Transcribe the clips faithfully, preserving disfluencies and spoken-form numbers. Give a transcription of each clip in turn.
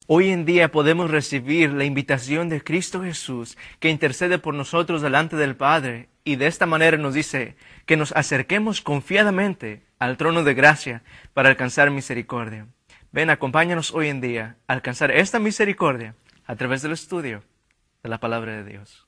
Hoy en día podemos recibir la invitación de Cristo Jesús, que intercede por nosotros delante del Padre, y de esta manera nos dice que nos acerquemos confiadamente al trono de gracia para alcanzar misericordia. Ven, acompáñanos hoy en día a alcanzar esta misericordia a través del estudio de la palabra de Dios.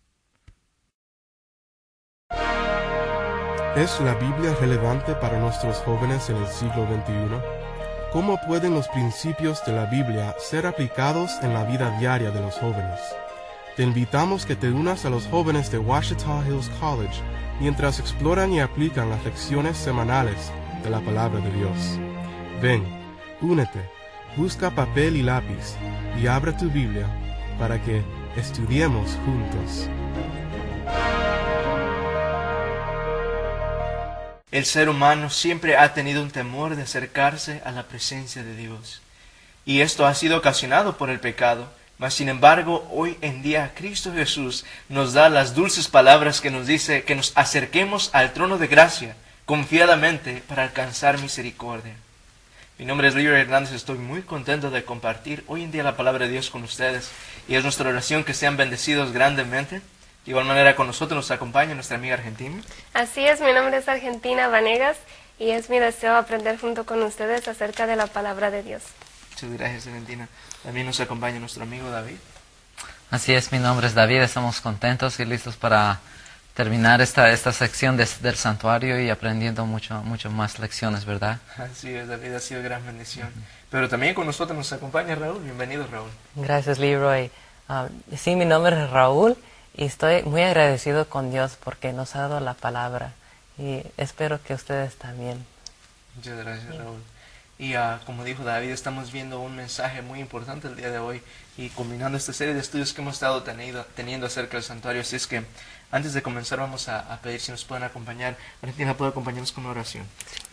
¿Es la Biblia relevante para nuestros jóvenes en el siglo veintiuno? ¿Cómo pueden los principios de la Biblia ser aplicados en la vida diaria de los jóvenes? Te invitamos que te unas a los jóvenes de Ouachita Hills College mientras exploran y aplican las lecciones semanales de la palabra de Dios. Ven, únete, busca papel y lápiz y abre tu Biblia para que estudiemos juntos. El ser humano siempre ha tenido un temor de acercarse a la presencia de Dios. Y esto ha sido ocasionado por el pecado. Mas sin embargo, hoy en día Cristo Jesús nos da las dulces palabras que nos dice que nos acerquemos al trono de gracia confiadamente para alcanzar misericordia. Mi nombre es Lior Hernández, estoy muy contento de compartir hoy en día la palabra de Dios con ustedes. Y es nuestra oración que sean bendecidos grandemente. De igual manera con nosotros nos acompaña nuestra amiga Argentina. Así es, mi nombre es Argentina Vanegas y es mi deseo aprender junto con ustedes acerca de la palabra de Dios. Muchas gracias, Argentina. También nos acompaña nuestro amigo David. Así es, mi nombre es David, estamos contentos y listos para terminar esta, esta sección de, del santuario y aprendiendo mucho, mucho más lecciones, ¿verdad? Así es, David, ha sido gran bendición. Uh-huh. Pero también con nosotros nos acompaña Raúl. Bienvenido, Raúl. Gracias, Leroy. Uh, sí, mi nombre es Raúl. Y estoy muy agradecido con Dios porque nos ha dado la palabra. Y espero que ustedes también. Muchas gracias, Raúl. Y uh, como dijo David, estamos viendo un mensaje muy importante el día de hoy. Y combinando esta serie de estudios que hemos estado tenido, teniendo acerca del santuario. Así es que antes de comenzar vamos a, a pedir si nos pueden acompañar. Argentina, ¿puede acompañarnos con una oración?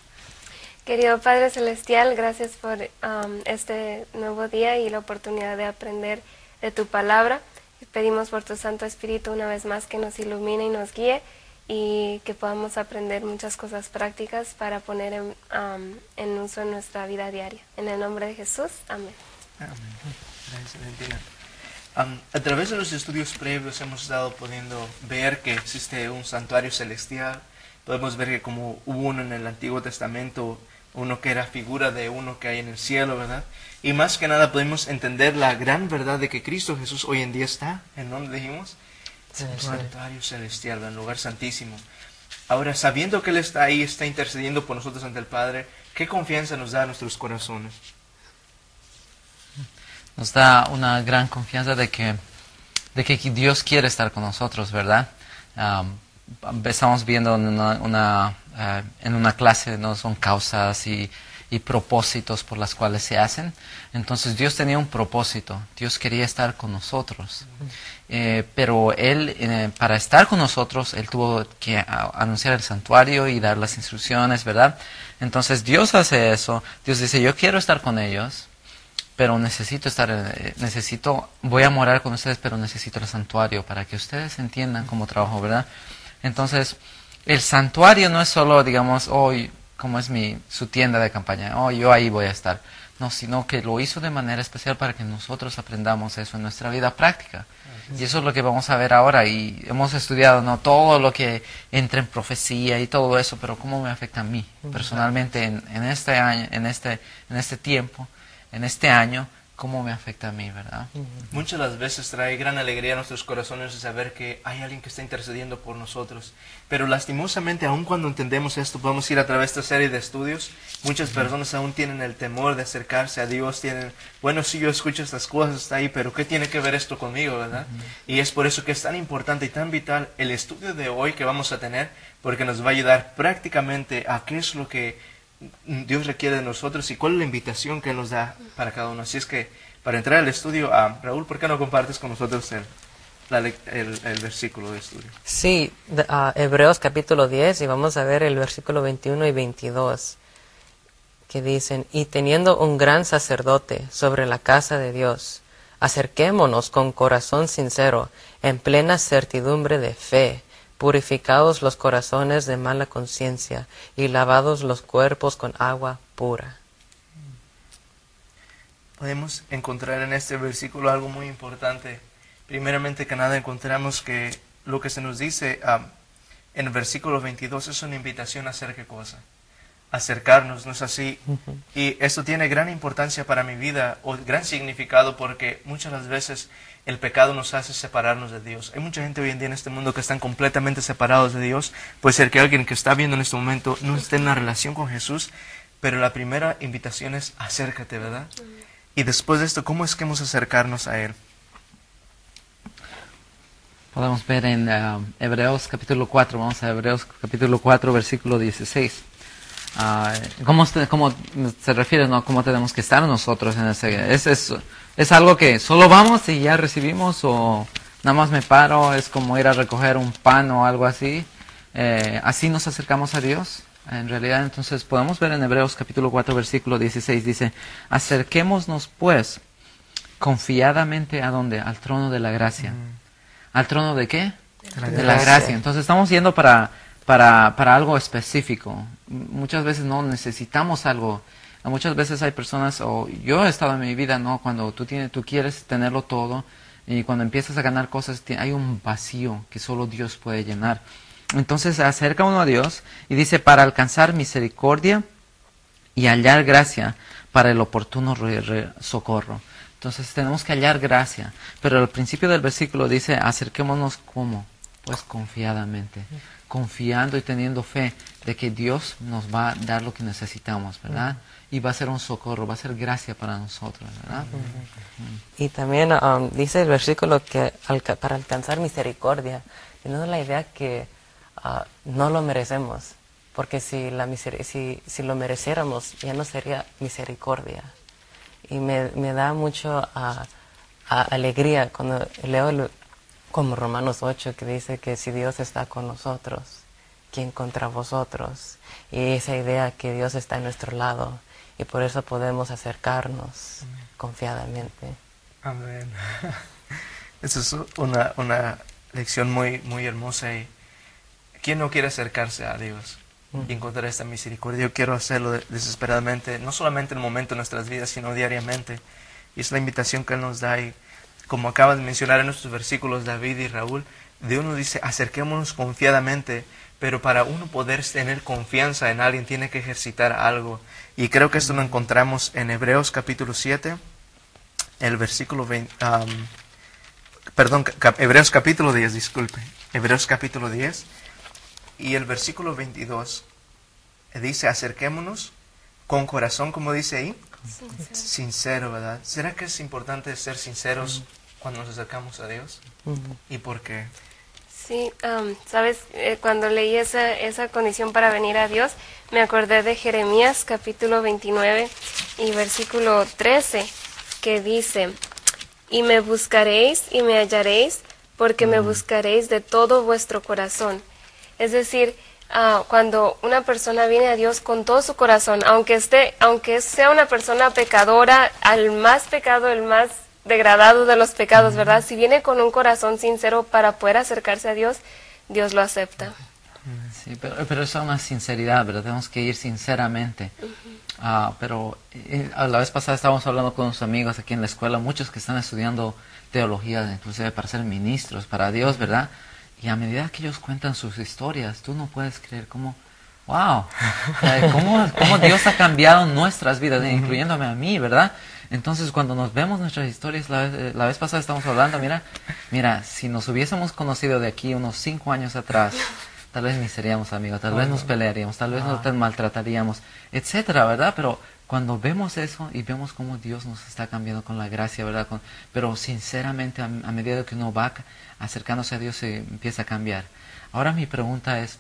Querido Padre Celestial, gracias por um, este nuevo día y la oportunidad de aprender de tu palabra. Pedimos por tu Santo Espíritu una vez más que nos ilumine y nos guíe y que podamos aprender muchas cosas prácticas para poner en, um, en uso en nuestra vida diaria. En el nombre de Jesús, amén. Amén. Gracias, Valentina. Um, a través de los estudios previos hemos estado pudiendo ver que existe un santuario celestial. Podemos ver que como hubo uno en el Antiguo Testamento, uno que era figura de uno que hay en el cielo, ¿verdad? Y más que nada podemos entender la gran verdad de que Cristo Jesús hoy en día está, ¿en dónde dijimos? En el santuario celestial, en el lugar santísimo. Ahora, sabiendo que Él está ahí, está intercediendo por nosotros ante el Padre, ¿qué confianza nos da a nuestros corazones? Nos da una gran confianza de que, de que Dios quiere estar con nosotros, ¿verdad? Um, estamos viendo en una, una, uh, en una clase, ¿no? Son causas y, y propósitos por las cuales se hacen. Entonces Dios tenía un propósito, Dios quería estar con nosotros, eh, pero Él, eh, para estar con nosotros, Él tuvo que a, anunciar el santuario y dar las instrucciones, ¿verdad? Entonces Dios hace eso, Dios dice, yo quiero estar con ellos, pero necesito estar, eh, necesito, voy a morar con ustedes, pero necesito el santuario para que ustedes entiendan cómo trabajo, ¿verdad? Entonces, el santuario no es solo, digamos, hoy, oh, como es mi, su tienda de campaña, oh, yo ahí voy a estar. No, sino que lo hizo de manera especial para que nosotros aprendamos eso en nuestra vida práctica. Uh-huh. Y eso es lo que vamos a ver ahora. Y hemos estudiado, ¿no? Todo lo que entra en profecía y todo eso, pero cómo me afecta a mí, uh-huh. personalmente, en, en este año, en este, en este tiempo, en este año, cómo me afecta a mí, ¿verdad? Muchas las veces trae gran alegría a nuestros corazones de saber que hay alguien que está intercediendo por nosotros. Pero lastimosamente, aun cuando entendemos esto, podemos ir a través de esta serie de estudios. Muchas personas aún tienen el temor de acercarse a Dios. Tienen, bueno, sí, yo escucho estas cosas, está ahí, pero ¿qué tiene que ver esto conmigo, verdad? Uh-huh. Y es por eso que es tan importante y tan vital el estudio de hoy que vamos a tener, porque nos va a ayudar prácticamente a qué es lo que Dios requiere de nosotros y cuál es la invitación que Él nos da para cada uno. Así es que, para entrar al estudio, uh, Raúl, ¿por qué no compartes con nosotros el, la, el, el versículo de estudio? Sí, uh, Hebreos capítulo diez, y vamos a ver el versículo veintiuno y veintidós, que dicen, y teniendo un gran sacerdote sobre la casa de Dios, acerquémonos con corazón sincero, en plena certidumbre de fe, purificados los corazones de mala conciencia y lavados los cuerpos con agua pura. podemos encontrar en este versículo algo muy importante. Primeramente que nada encontramos que lo que se nos dice um, en el versículo veintidós es una invitación a hacer qué cosa, acercarnos, ¿no es así? Uh-huh. Y esto tiene gran importancia para mi vida, o gran significado, porque muchas las veces el pecado nos hace separarnos de Dios. Hay mucha gente hoy en día en este mundo que están completamente separados de Dios. Puede ser que alguien que está viendo en este momento no esté en una relación con Jesús, pero la primera invitación es acércate, ¿verdad? Y después de esto, ¿cómo es que hemos de acercarnos a Él? Podemos ver en uh, Hebreos capítulo cuatro, vamos a Hebreos capítulo cuatro, versículo dieciséis. Uh, ¿cómo, ¿Cómo se refiere, no? ¿Cómo tenemos que estar nosotros en ese? ¿Es, es, ¿Es algo que solo vamos y ya recibimos, o nada más me paro, es como ir a recoger un pan o algo así? Eh, ¿Así nos acercamos a Dios? En realidad, entonces, podemos ver en Hebreos capítulo cuatro, versículo dieciséis, dice, acerquémonos pues confiadamente ¿a dónde? Al trono de la gracia. Mm. ¿Al trono de qué? De la, de la gracia. Entonces estamos yendo para, para, para algo específico. Muchas veces no necesitamos algo. Muchas veces hay personas, o yo he estado en mi vida, ¿no? Cuando tú, tienes, tú quieres tenerlo todo, y cuando empiezas a ganar cosas, hay un vacío que solo Dios puede llenar. Entonces se acerca uno a Dios y dice, para alcanzar misericordia y hallar gracia para el oportuno re, re, socorro. Entonces tenemos que hallar gracia. Pero al principio del versículo dice, acerquémonos ¿cómo? Pues confiadamente. Confiando y teniendo fe de que Dios nos va a dar lo que necesitamos, ¿verdad? Y va a ser un socorro, va a ser gracia para nosotros, ¿verdad? Uh-huh. Y también um, dice el versículo que alca- para alcanzar misericordia, teniendo la idea que uh, no lo merecemos. Porque si, la miser- si, si lo mereciéramos, ya no sería misericordia. Y me, me da mucho uh, uh, alegría cuando leo el, como Romanos ocho, que dice que si Dios está con nosotros, ¿quién contra vosotros? Y esa idea que Dios está a nuestro lado, y por eso podemos acercarnos Amén. Confiadamente. Amén. Esa es una, una lección muy, muy hermosa. Y ¿quién no quiere acercarse a Dios y encontrar esta misericordia? Yo quiero hacerlo desesperadamente, no solamente en el momento de nuestras vidas, sino diariamente. Y es la invitación que Él nos da. Y como acabas de mencionar en nuestros versículos, David y Raúl, Dios nos dice, acerquémonos confiadamente, pero para uno poder tener confianza en alguien, tiene que ejercitar algo. Y creo que esto lo encontramos en Hebreos capítulo siete, el versículo veinte, um, perdón, cap, Hebreos capítulo diez, disculpe, Hebreos capítulo diez, y el versículo veintidós, dice, acerquémonos con corazón, como dice ahí, sincero, sincero, ¿verdad? ¿Será que es importante ser sinceros uh-huh. cuando nos acercamos a Dios? Uh-huh. ¿Y por qué? Sí, um, sabes, eh, cuando leí esa, esa condición para venir a Dios, me acordé de Jeremías capítulo veintinueve y versículo trece, que dice, y me buscaréis y me hallaréis, porque uh-huh. me buscaréis de todo vuestro corazón. Es decir, uh, cuando una persona viene a Dios con todo su corazón, aunque esté, aunque sea una persona pecadora, al más pecado, el más degradado de los pecados, uh-huh. ¿verdad? Si viene con un corazón sincero para poder acercarse a Dios, Dios lo acepta. Sí, pero, pero es una sinceridad, ¿verdad? Tenemos que ir sinceramente. Uh-huh. uh, pero eh, a la vez pasada estábamos hablando con unos amigos aquí en la escuela, muchos que están estudiando teología, inclusive para ser ministros, para Dios, ¿verdad? Y a medida que ellos cuentan sus historias, tú no puedes creer cómo, wow, eh, cómo, cómo Dios ha cambiado nuestras vidas, uh-huh. incluyéndome a mí, ¿verdad? Entonces, cuando nos vemos nuestras historias, la vez, la vez pasada estamos hablando, mira, mira, si nos hubiésemos conocido de aquí unos cinco años atrás, tal vez ni seríamos amigos, tal vez nos pelearíamos, tal vez nos maltrataríamos, etcétera, ¿verdad? Pero cuando vemos eso y vemos cómo Dios nos está cambiando con la gracia, ¿verdad? Con, pero sinceramente, a, a medida que uno va acercándose a Dios, se empieza a cambiar. Ahora mi pregunta es,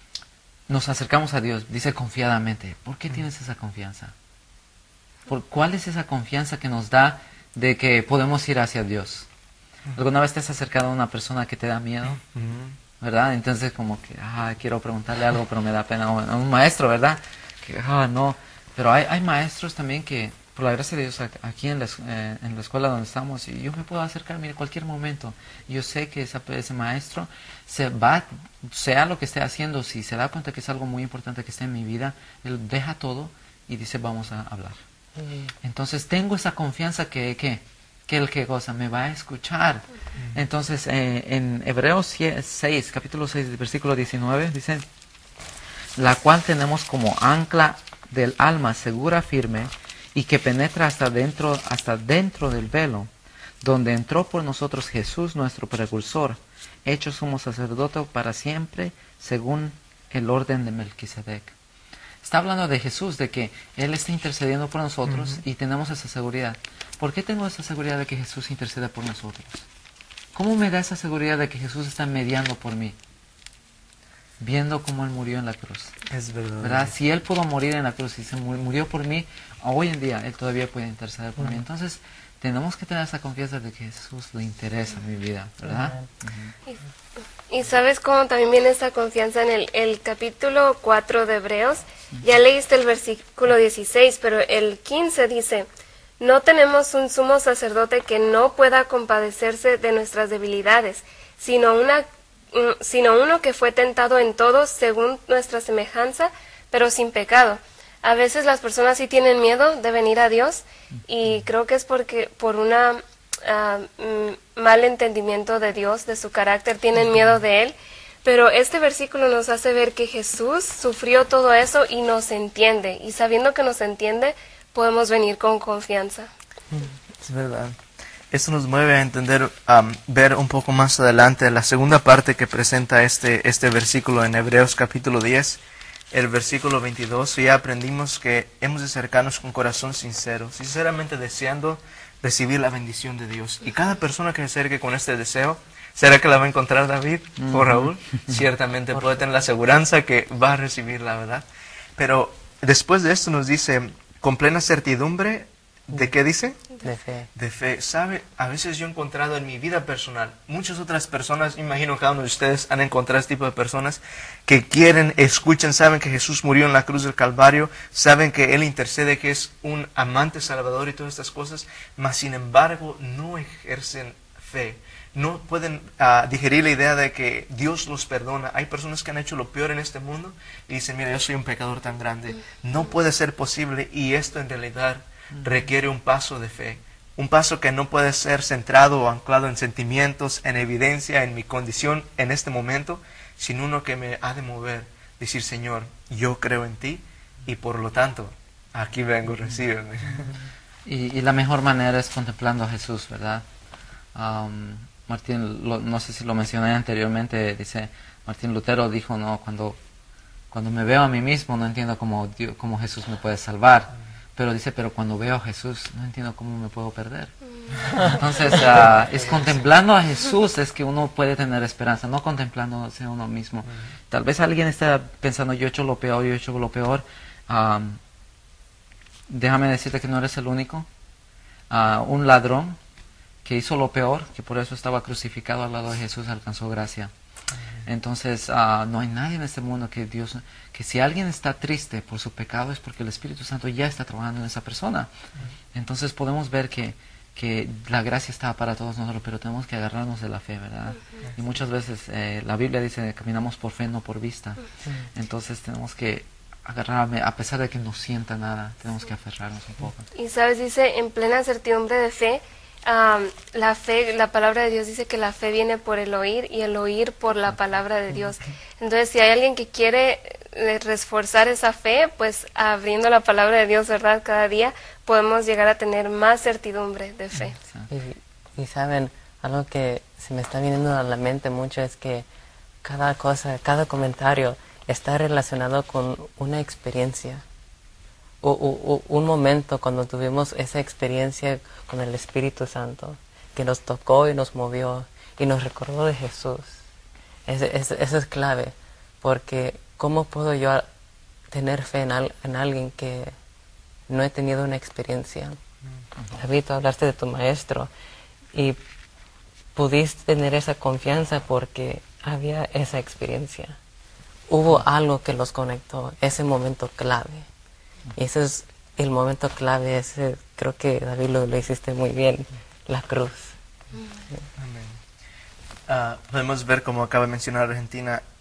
nos acercamos a Dios, dice confiadamente, ¿por qué tienes esa confianza? ¿Por ¿Cuál es esa confianza que nos da de que podemos ir hacia Dios? ¿Alguna vez te has acercado a una persona que te da miedo? ¿Verdad? Entonces como que, ah, quiero preguntarle algo, pero me da pena. O a un maestro, ¿verdad? Que, ah, no. Pero hay, hay maestros también que, por la gracia de Dios, aquí en la, eh, en la escuela donde estamos, y yo me puedo acercar en cualquier momento. Yo sé que esa, ese maestro se va, sea lo que esté haciendo, si se da cuenta que es algo muy importante que está en mi vida, él deja todo y dice, vamos a hablar. Entonces tengo esa confianza que, que, que el que goza me va a escuchar. Entonces eh, en Hebreos seis, capítulo seis, versículo diecinueve, dice, la cual tenemos como ancla del alma segura, firme, y que penetra hasta dentro, hasta dentro del velo, donde entró por nosotros Jesús, nuestro precursor, hecho sumo sacerdote para siempre, según el orden de Melquisedec. Está hablando de Jesús, de que Él está intercediendo por nosotros, uh-huh. y tenemos esa seguridad. ¿Por qué tengo esa seguridad de que Jesús intercede por nosotros? ¿Cómo me da esa seguridad de que Jesús está mediando por mí? Viendo cómo Él murió en la cruz. Es verdad. ¿Verdad? Si Él pudo morir en la cruz y se murió por mí, hoy en día Él todavía puede interceder por uh-huh. mí. Entonces, tenemos que tener esa confianza de que Jesús le interesa mi vida, ¿verdad? Uh-huh. Y, y sabes cómo también viene esa confianza en el, el capítulo cuatro de Hebreos. Uh-huh. Ya leíste el versículo dieciséis, pero el quince dice, no tenemos un sumo sacerdote que no pueda compadecerse de nuestras debilidades, sino una sino uno que fue tentado en todo según nuestra semejanza, pero sin pecado. A veces las personas sí tienen miedo de venir a Dios, y creo que es porque por una uh, mal entendimiento de Dios, de su carácter, tienen miedo de Él. Pero este versículo nos hace ver que Jesús sufrió todo eso y nos entiende, y sabiendo que nos entiende, podemos venir con confianza. Es verdad. Esto nos mueve a entender, um, ver un poco más adelante la segunda parte que presenta este, este versículo en Hebreos capítulo diez, el versículo veintidós. Y ya aprendimos que hemos de acercarnos con corazón sincero, sinceramente deseando recibir la bendición de Dios. Y cada persona que se acerque con este deseo, ¿será que la va a encontrar David o Raúl? Ciertamente puede tener la aseguranza que va a recibir la verdad. Pero después de esto nos dice, con plena certidumbre, ¿de qué dice? De fe. De fe. ¿Sabe? A veces yo he encontrado en mi vida personal, muchas otras personas, imagino cada uno de ustedes han encontrado este tipo de personas que quieren, escuchan, saben que Jesús murió en la cruz del Calvario, saben que Él intercede, que es un amante salvador y todas estas cosas, mas sin embargo no ejercen fe. No pueden uh, digerir la idea de que Dios los perdona. Hay personas que han hecho lo peor en este mundo y dicen, mira, yo soy un pecador tan grande. No puede ser posible, y esto en realidad requiere un paso de fe, un paso que no puede ser centrado o anclado en sentimientos, en evidencia, en mi condición en este momento, sino uno que me ha de mover, decir, Señor, yo creo en ti y por lo tanto, aquí vengo, recíbeme. Y, y la mejor manera es contemplando a Jesús, ¿verdad? Um, Martín, lo, no sé si lo mencioné anteriormente, dice, Martín Lutero dijo, no, cuando, cuando me veo a mí mismo no entiendo cómo, Dios, cómo Jesús me puede salvar. Pero dice, pero cuando veo a Jesús, no entiendo cómo me puedo perder. Entonces, uh, es contemplando a Jesús es que uno puede tener esperanza, no contemplándose a uno mismo. Tal vez alguien está pensando, yo he hecho lo peor, yo he hecho lo peor. Um, déjame decirte que no eres el único. Uh, un ladrón que hizo lo peor, que por eso estaba crucificado al lado de Jesús, alcanzó gracia. Entonces, uh, no hay nadie en este mundo que Dios, que si alguien está triste por su pecado es porque el Espíritu Santo ya está trabajando en esa persona. Entonces podemos ver que, que la gracia está para todos nosotros, pero tenemos que agarrarnos de la fe, ¿verdad? Y muchas veces eh, la Biblia dice que caminamos por fe, no por vista. Entonces tenemos que agarrarme, a pesar de que no sienta nada, tenemos que aferrarnos un poco. Y sabes, dice, en plena certidumbre de fe, Um, la fe, la palabra de Dios dice que la fe viene por el oír y el oír por la palabra de Dios. Entonces, si hay alguien que quiere eh, reforzar esa fe, pues abriendo la palabra de Dios, ¿verdad? Cada día podemos llegar a tener más certidumbre de fe. Y, y saben, algo que se me está viniendo a la mente mucho es que cada cosa, cada comentario está relacionado con una experiencia. O, o, o un momento cuando tuvimos esa experiencia con el Espíritu Santo, que nos tocó y nos movió y nos recordó de Jesús. Ese, ese, eso es clave, porque ¿cómo puedo yo tener fe en, al, en alguien que no he tenido una experiencia? David, tú hablaste de tu maestro y pudiste tener esa confianza porque había esa experiencia. Hubo algo que los conectó, ese momento clave. Y ese es el momento clave, ese, creo que David lo, lo hiciste muy bien, la cruz. Amén. Uh, podemos ver, como acaba de mencionar Argentina,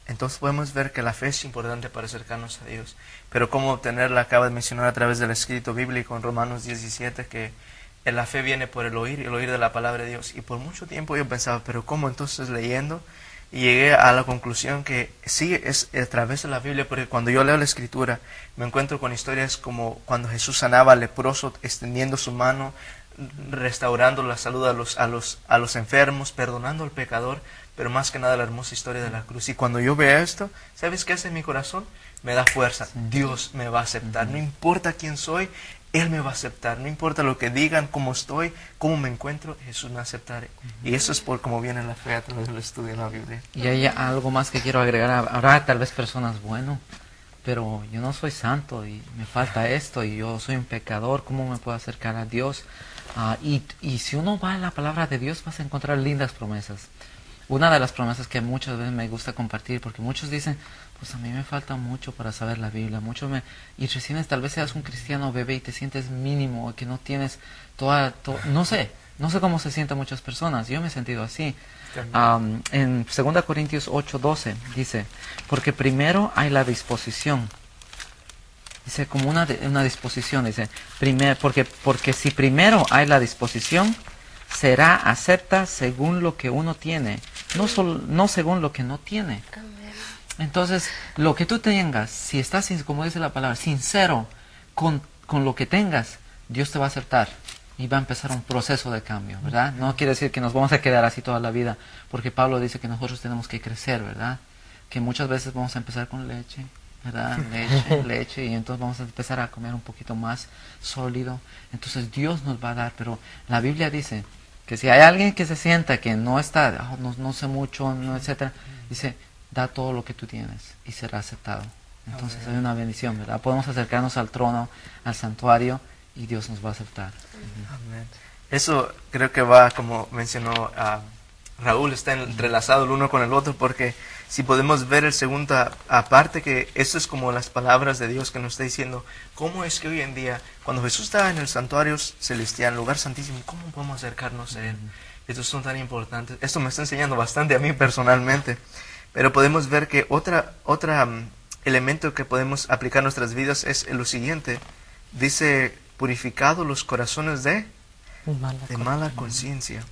entonces podemos ver que la fe es importante para acercarnos a Dios. Pero cómo obtenerla, acaba de mencionar a través del escrito bíblico en Romanos diecisiete, que la fe viene por el oír, el oír de la palabra de Dios. Y por mucho tiempo yo pensaba, pero ¿cómo entonces leyendo? Y llegué a la conclusión que sí, es a través de la Biblia, porque cuando yo leo la Escritura me encuentro con historias como cuando Jesús sanaba al leproso, extendiendo su mano, restaurando la salud a los, a los, a los enfermos, perdonando al pecador, pero más que nada la hermosa historia de la cruz. Y cuando yo veo esto, ¿sabes qué hace en mi corazón? Me da fuerza. Sí. Dios me va a aceptar. No importa quién soy, Él me va a aceptar. No importa lo que digan, cómo estoy, cómo me encuentro, Jesús me va a aceptar. Uh-huh. Y eso es por cómo viene la fe a través del estudio de la Biblia. Y hay algo más que quiero agregar. Habrá tal vez personas, bueno, pero yo no soy santo y me falta esto y yo soy un pecador. ¿Cómo me puedo acercar a Dios? Uh, y, y si uno va a la palabra de Dios, vas a encontrar lindas promesas. Una de las promesas que muchas veces me gusta compartir, porque muchos dicen, pues a mí me falta mucho para saber la Biblia, mucho me... y recién tal vez seas un cristiano bebé y te sientes mínimo, que no tienes toda... To... no sé, no sé cómo se sienten muchas personas, yo me he sentido así. Um, en segunda Corintios ocho doce dice, porque primero hay la disposición, dice como una, de, una disposición, dice, primer, porque, porque si primero hay la disposición, será acepta según lo que uno tiene, no, sol, no según lo que no tiene. Amén. Entonces, lo que tú tengas, si estás, como dice la palabra, sincero con, con lo que tengas, Dios te va a aceptar y va a empezar un proceso de cambio, ¿verdad? No quiere decir que nos vamos a quedar así toda la vida, porque Pablo dice que nosotros tenemos que crecer, ¿verdad? Que muchas veces vamos a empezar con leche, ¿verdad? Leche, leche, y entonces vamos a empezar a comer un poquito más sólido. Entonces Dios nos va a dar, pero la Biblia dice que si hay alguien que se sienta que no está, oh, no, no sé mucho, no, etcétera, dice, da todo lo que tú tienes y será aceptado. Entonces Amén. Hay una bendición, ¿verdad? Podemos acercarnos al trono, al santuario, y Dios nos va a aceptar. Amén. Eso creo que va, como mencionó uh, Raúl, está entrelazado el uno con el otro, porque si podemos ver el segundo aparte, que eso es como las palabras de Dios que nos está diciendo, cómo es que hoy en día, cuando Jesús estaba en el santuario celestial, lugar santísimo, ¿cómo podemos acercarnos a Él? Estos son tan importantes. Esto me está enseñando bastante a mí personalmente, pero podemos ver que otra, otra um, elemento que podemos aplicar a nuestras vidas es lo siguiente. Dice, purificado los corazones de mala, de mala conciencia.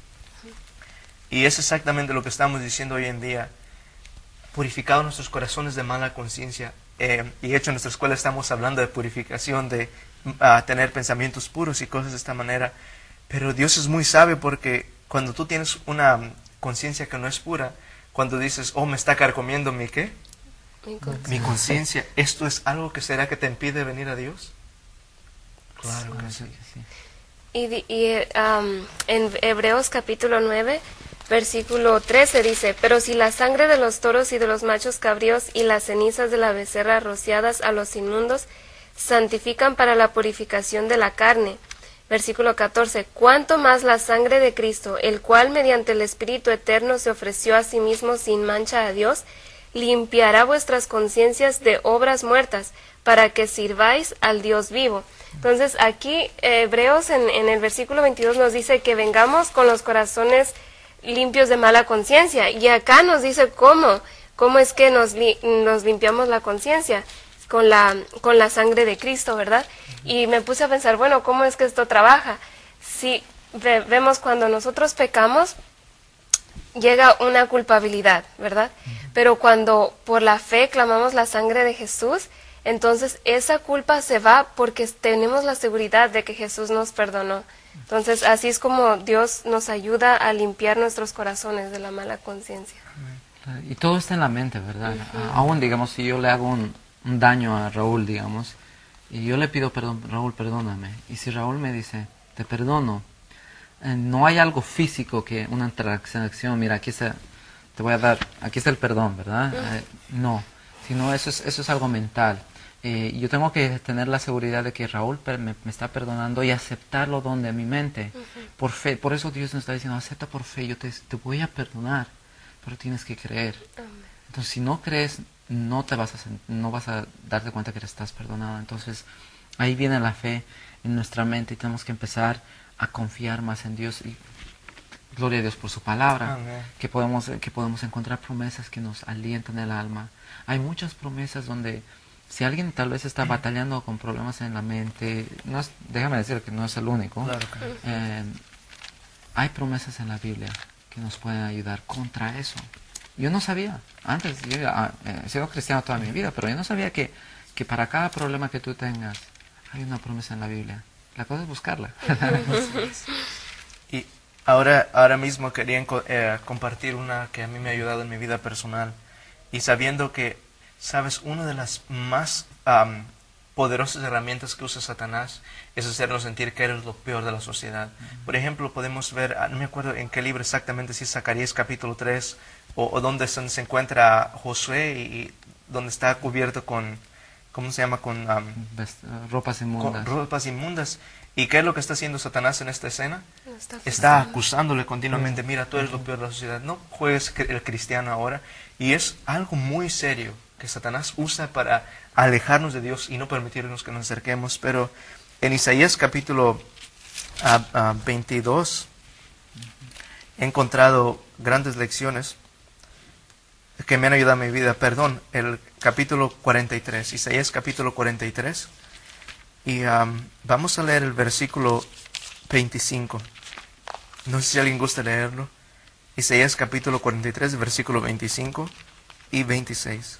Y es exactamente lo que estamos diciendo hoy en día. Purificado nuestros corazones de mala conciencia. Eh, y de hecho en nuestra escuela estamos hablando de purificación, de uh, tener pensamientos puros y cosas de esta manera. Pero Dios es muy sabio, porque cuando tú tienes una um, conciencia que no es pura, cuando dices, oh, me está carcomiendo mi ¿qué? Mi conciencia. ¿Esto es algo que será que te impide venir a Dios? Claro que sí. sí. Y, y um, en Hebreos capítulo nueve, versículo trece dice, pero si la sangre de los toros y de los machos cabríos y las cenizas de la becerra rociadas a los inmundos santifican para la purificación de la carne. Versículo catorce, cuánto más la sangre de Cristo, el cual mediante el Espíritu Eterno se ofreció a sí mismo sin mancha a Dios, limpiará vuestras conciencias de obras muertas, para que sirváis al Dios vivo. Entonces aquí Hebreos en, en el versículo veintidós nos dice que vengamos con los corazones limpios de mala conciencia, y acá nos dice cómo, cómo es que nos, li, nos limpiamos la conciencia, con la, con la sangre de Cristo, ¿verdad? Y me puse a pensar, bueno, ¿cómo es que esto trabaja? Si ve, vemos cuando nosotros pecamos, llega una culpabilidad, ¿verdad? Pero cuando por la fe clamamos la sangre de Jesús, entonces esa culpa se va porque tenemos la seguridad de que Jesús nos perdonó. Entonces así es como Dios nos ayuda a limpiar nuestros corazones de la mala conciencia. Y todo está en la mente, ¿verdad? Uh-huh. Aún, digamos, si yo le hago un, un daño a Raúl, digamos, y yo le pido perdón, Raúl, perdóname, y si Raúl me dice, te perdono, eh, no hay algo físico que una transacción, mira, aquí está, te voy a dar, aquí está el perdón, ¿verdad? Uh-huh. Eh, no, sino eso es, eso es algo mental. Eh, yo tengo que tener la seguridad de que Raúl me, me está perdonando y aceptarlo donde mi mente, uh-huh. por fe. Por eso Dios nos está diciendo, acepta por fe, yo te, te voy a perdonar, pero tienes que creer. Uh-huh. Entonces, si no crees, no te vas a no vas a darte cuenta que estás perdonado. Entonces, ahí viene la fe en nuestra mente y tenemos que empezar a confiar más en Dios. Y gloria a Dios por su palabra, Amén. que podemos, que podemos encontrar promesas que nos alientan el alma. Hay muchas promesas donde si alguien tal vez está batallando con problemas en la mente, no es, déjame decir que no es el único, Claro que no. eh, hay promesas en la Biblia que nos pueden ayudar contra eso. Yo no sabía, antes yo ah, eh, he sido cristiano toda mi vida, pero yo no sabía que, que para cada problema que tú tengas hay una promesa en la Biblia. La cosa es buscarla. Y ahora, ahora mismo quería enco- eh, compartir una que a mí me ha ayudado en mi vida personal. Y sabiendo que, sabes, una de las más am, poderosas herramientas que usa Satanás es hacernos sentir que eres lo peor de la sociedad. Por ejemplo, podemos ver, ah, no me acuerdo en qué libro exactamente, si es Zacarías capítulo tres, o, o donde se, se encuentra Josué y, y donde está cubierto con, ¿cómo se llama? Con... am, Vest- ropas inmundas. con ropas inmundas. ¿Y qué es lo que está haciendo Satanás en esta escena? No está Está pasando. acusándole continuamente, mira, tú eres lo peor de la sociedad, no juegues cr- el cristiano ahora. Y es algo muy serio que Satanás usa para alejarnos de Dios y no permitirnos que nos acerquemos. Pero en Isaías capítulo ah, ah, veintidós he encontrado grandes lecciones que me han ayudado en mi vida. Perdón, el capítulo cuarenta y tres, Isaías capítulo cuarenta y tres. Y um, vamos a leer el versículo veinticinco. No sé si alguien gusta leerlo. Isaías capítulo cuarenta y tres, versículo veinticinco y veintiséis.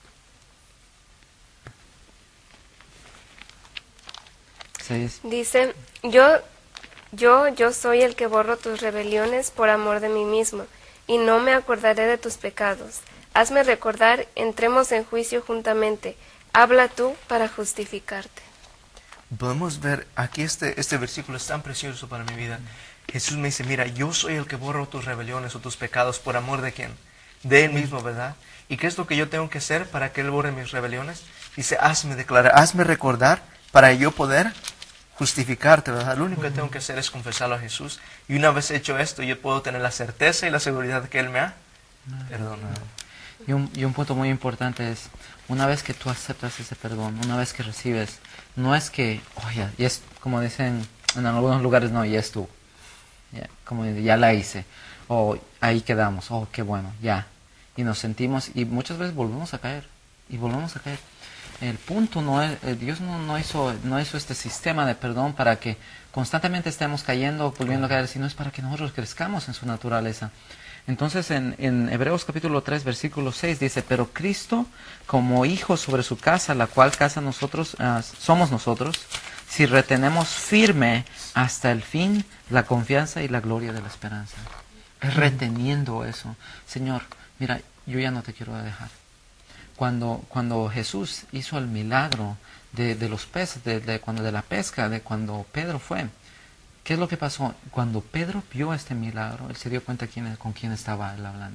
Seis. Dice, yo, yo, yo soy el que borro tus rebeliones por amor de mí mismo, y no me acordaré de tus pecados. Hazme recordar, entremos en juicio juntamente. Habla tú para justificarte. Podemos ver aquí este, este versículo es tan precioso para mi vida. Jesús me dice, mira, yo soy el que borro tus rebeliones o tus pecados por amor de quién? De Él mismo, ¿verdad? ¿Y qué es lo que yo tengo que hacer para que Él borre mis rebeliones? Dice, hazme declarar, hazme recordar para yo poder justificarte, ¿verdad? Lo único que tengo que hacer es confesarlo a Jesús. Y una vez hecho esto, yo puedo tener la certeza y la seguridad de que Él me ha perdonado. Y un, y un punto muy importante es, una vez que tú aceptas ese perdón, una vez que recibes, no es que, oye, y es como dicen en algunos lugares, no, ya es tú, ya, como ya la hice, o ahí quedamos, oh, qué bueno, ya. Y nos sentimos, y muchas veces volvemos a caer, y volvemos a caer. El punto no es, eh, Dios no, no, hizo, no hizo este sistema de perdón para que constantemente estemos cayendo, volviendo a caer, sino es para que nosotros crezcamos en su naturaleza. Entonces en, en Hebreos capítulo tres versículo seis dice, pero Cristo como hijo sobre su casa, la cual casa nosotros uh, somos nosotros, si retenemos firme hasta el fin la confianza y la gloria de la esperanza. Es reteniendo eso. Señor, mira, yo ya no te quiero dejar. Cuando, cuando Jesús hizo el milagro de, de los peces, de, de, cuando, de la pesca, de cuando Pedro fue, ¿qué es lo que pasó? Cuando Pedro vio este milagro, él se dio cuenta quién, con quién estaba él hablando.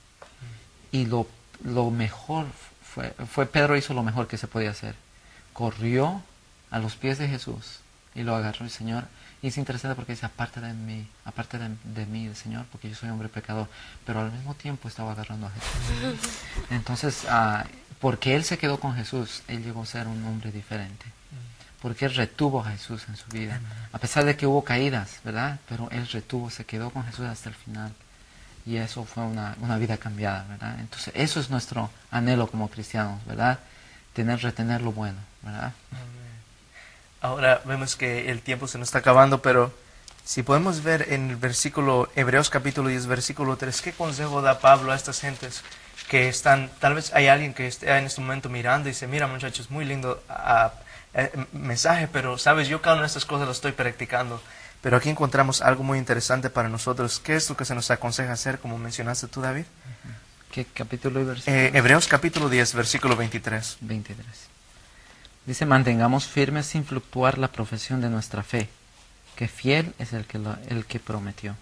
Y lo, lo mejor fue, fue, Pedro hizo lo mejor que se podía hacer. Corrió a los pies de Jesús y lo agarró el Señor. Y es interesante porque dice, aparte de mí, aparte de, de mí, el Señor, porque yo soy hombre pecador. Pero al mismo tiempo estaba agarrando a Jesús. Entonces, uh, porque él se quedó con Jesús, él llegó a ser un hombre diferente. Porque él retuvo a Jesús en su vida. A pesar de que hubo caídas, ¿verdad? Pero él retuvo, se quedó con Jesús hasta el final. Y eso fue una, una vida cambiada, ¿verdad? Entonces, eso es nuestro anhelo como cristianos, ¿verdad? Tener, retener lo bueno, ¿verdad? Ahora vemos que el tiempo se nos está acabando, pero si podemos ver en el versículo, Hebreos capítulo diez, versículo tres, ¿qué consejo da Pablo a estas gentes que están, tal vez hay alguien que esté en este momento mirando y dice, mira muchachos, muy lindo uh, uh, mensaje, pero sabes, yo cada una de estas cosas las estoy practicando. Pero aquí encontramos algo muy interesante para nosotros. ¿Qué es lo que se nos aconseja hacer, como mencionaste tú, David? ¿Qué capítulo y versículo? Eh, Hebreos capítulo diez, versículo veintitrés. veintitrés. Dice, mantengamos firmes sin fluctuar la profesión de nuestra fe, que fiel es el que, lo, el que prometió.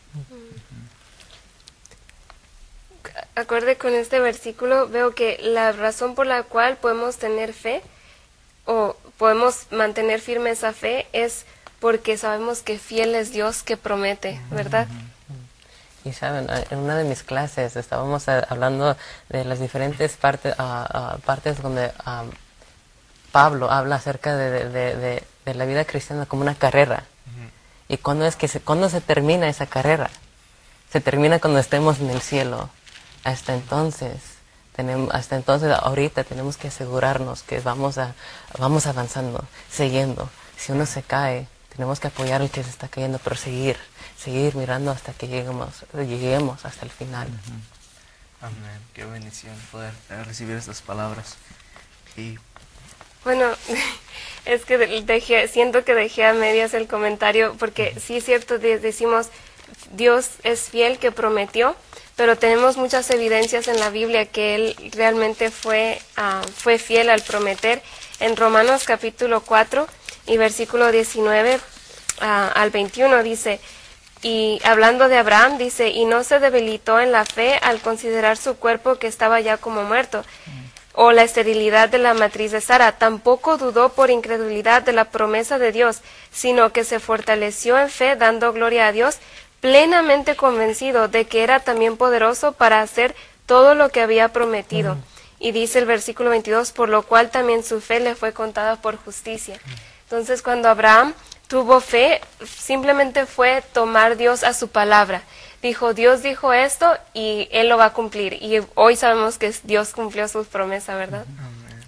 Acorde con este versículo, veo que la razón por la cual podemos tener fe o podemos mantener firme esa fe es porque sabemos que fiel es Dios que promete, ¿verdad? Y saben, en una de mis clases estábamos hablando de las diferentes partes, uh, uh, partes donde um, Pablo habla acerca de, de, de, de, de la vida cristiana como una carrera. Uh-huh. Y cuándo es que se, cuándo se termina esa carrera. se termina cuando estemos en el cielo. Hasta entonces, tenemos, hasta entonces, ahorita tenemos que asegurarnos que vamos, a, vamos avanzando, siguiendo. Si uno se cae, tenemos que apoyar al que se está cayendo, pero seguir, seguir mirando hasta que lleguemos, lleguemos hasta el final. Uh-huh. Amén. Qué bendición poder recibir estas palabras. Y bueno, es que dejé, siento que dejé a medias el comentario, porque sí es cierto, decimos, Dios es fiel que prometió, pero tenemos muchas evidencias en la Biblia que Él realmente fue, uh, fue fiel al prometer. En Romanos capítulo cuatro y versículo diecinueve uh, al veintiuno dice, y hablando de Abraham, dice, y no se debilitó en la fe al considerar su cuerpo que estaba ya como muerto, o la esterilidad de la matriz de Sara, tampoco dudó por incredulidad de la promesa de Dios, sino que se fortaleció en fe, dando gloria a Dios, plenamente convencido de que era también poderoso para hacer todo lo que había prometido. Uh-huh. Y dice el versículo veintidós, por lo cual también su fe le fue contada por justicia. Uh-huh. Entonces, cuando Abraham tuvo fe, simplemente fue tomar Dios a su palabra. Dijo, Dios dijo esto y Él lo va a cumplir. Y hoy sabemos que Dios cumplió su promesa, ¿verdad? Amén.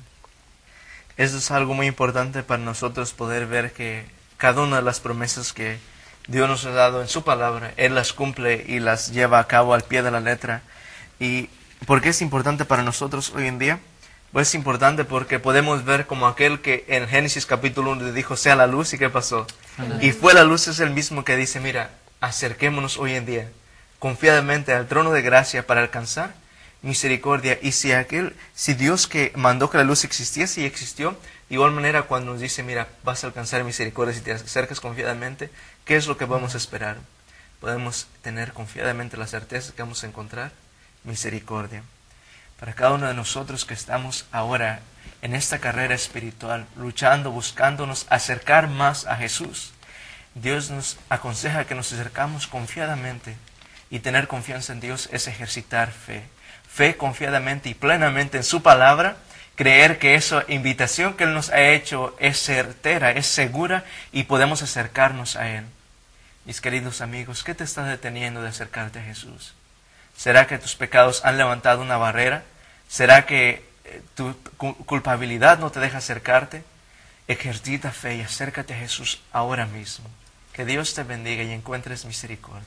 Eso es algo muy importante para nosotros, poder ver que cada una de las promesas que Dios nos ha dado en su palabra, Él las cumple y las lleva a cabo al pie de la letra. ¿Y por qué es importante para nosotros hoy en día? Pues es importante porque podemos ver como aquel que en Génesis capítulo uno le dijo, sea la luz, ¿y qué pasó? Amén. Y fue la luz, es el mismo que dice, mira, acerquémonos hoy en día confiadamente al trono de gracia para alcanzar misericordia. Y si aquel, si Dios que mandó que la luz existiese y existió, de igual manera cuando nos dice, mira, vas a alcanzar misericordia si te acercas confiadamente, ¿qué es lo que vamos a esperar? Podemos tener confiadamente la certeza que vamos a encontrar misericordia. Para cada uno de nosotros que estamos ahora en esta carrera espiritual, luchando, buscándonos acercar más a Jesús, Dios nos aconseja que nos acercamos confiadamente. Y tener confianza en Dios es ejercitar fe. Fe confiadamente y plenamente en su palabra, creer que esa invitación que Él nos ha hecho es certera, es segura y podemos acercarnos a Él. Mis queridos amigos, ¿qué te está deteniendo de acercarte a Jesús? ¿Será que tus pecados han levantado una barrera? ¿Será que tu culpabilidad no te deja acercarte? Ejercita fe y acércate a Jesús ahora mismo. Que Dios te bendiga y encuentres misericordia.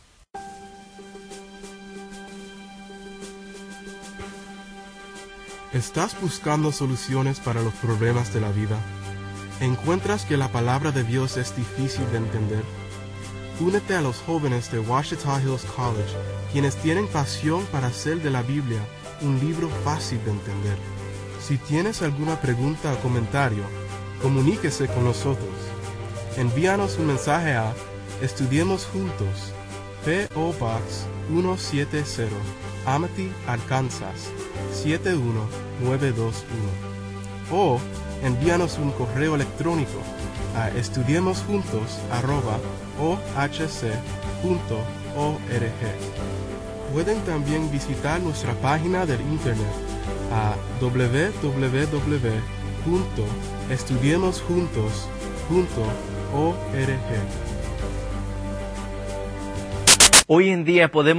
¿Estás buscando soluciones para los problemas de la vida? ¿Encuentras que la palabra de Dios es difícil de entender? Únete a los jóvenes de Ouachita Hills College, quienes tienen pasión para hacer de la Biblia un libro fácil de entender. Si tienes alguna pregunta o comentario, comuníquese con nosotros. Envíanos un mensaje a Estudiemos Juntos, P O Box ciento setenta, Amity, Arkansas siete uno nueve dos uno, o envíanos un correo electrónico a estudiemosjuntos arroba o h c punto org. Pueden también visitar nuestra página del internet a w w w punto estudiemosjuntos punto org. Hoy en día podemos